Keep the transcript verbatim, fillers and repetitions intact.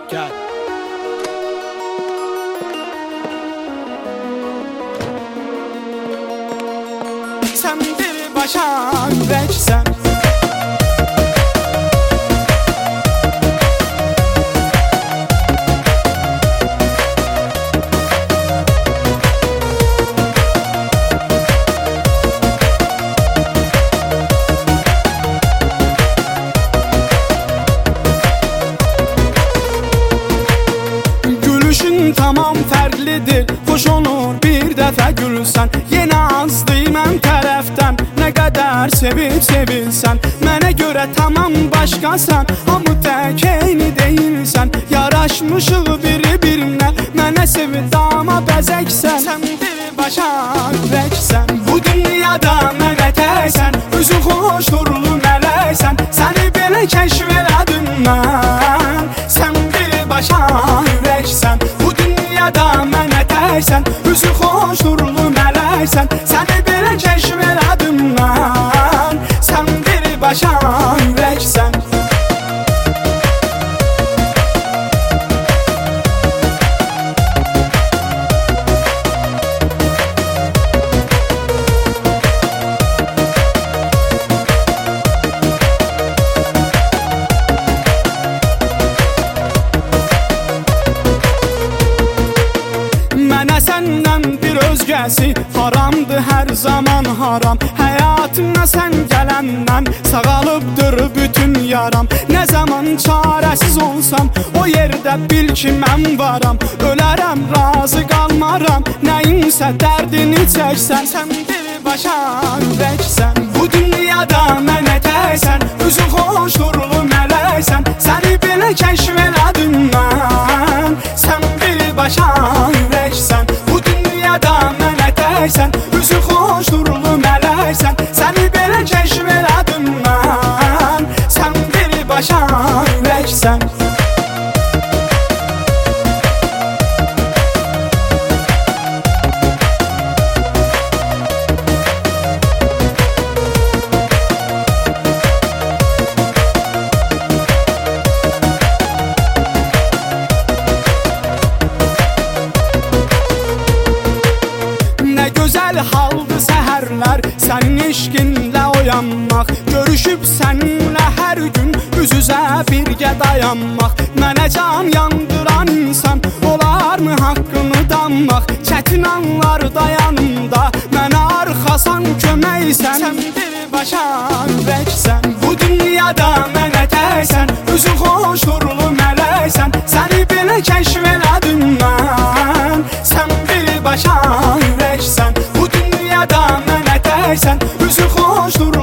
Gel. Sen bir başa yüreksen, gülüşün tamam fərqlidir. Xoş olur bir dəfə gülsən. Yenə azdır mən tərəfdən, nə qədər sevib sevilsən. Mənə görə tamam başqasan, hamı tək eyni deyilsən. Yaraşmışıq biri-birinə, mənə sevib dama bəzəksən. Sən bir başa ürəksən, bu dünyada mənə təksən. Üzün xoş nurlu mələksən, səni belə kəşf elədim mən. Sən bir başa ürəksən, bu dünyada mənə təksən. Üzün xoş nurlu mələksən, səni belə kəşf elədim mən. Sən bir başa ürəksən. Mənə səndən bir özgəsi haramdır, hər zaman haram. Həyatına sən gələndən sağalıbdır bütün yaram. Nə zaman çarəsiz olsam, o yerdə bil ki mən varam. Ölərəm, razı qalmaram, nəyinsə dərdini çəksən. Sən bir başa ürəksən, bu dünyada mənə təksən. Üzün xoş nurlu mələksən, səni belə kəşf elədim mən. Sən bir başa ürəksən, bu dünyada mənə təksən. Üzün xoş nurlu mələksən, səni belə kəşf elədim mən. Sən bir başa ürəksən. Gözəl haldır səhərlər, sənin eşqinlə oyanmaq. Görüşüb səninlə hər gün üz-üzə birgə dayanmaq. Mənə can yandıran insan olarmı haqqını danmaq? Çətin anlarda yanımda mənə arxasan köməksən. Sən bir başa ürəksən, bu dünyada mənə təksən. Üzün xoş nurlu mələksən, səni belə kəşf elədim mən. Sən bir başa ürəksən, bu dünyada mənə təksən. Üzün xoş nurlu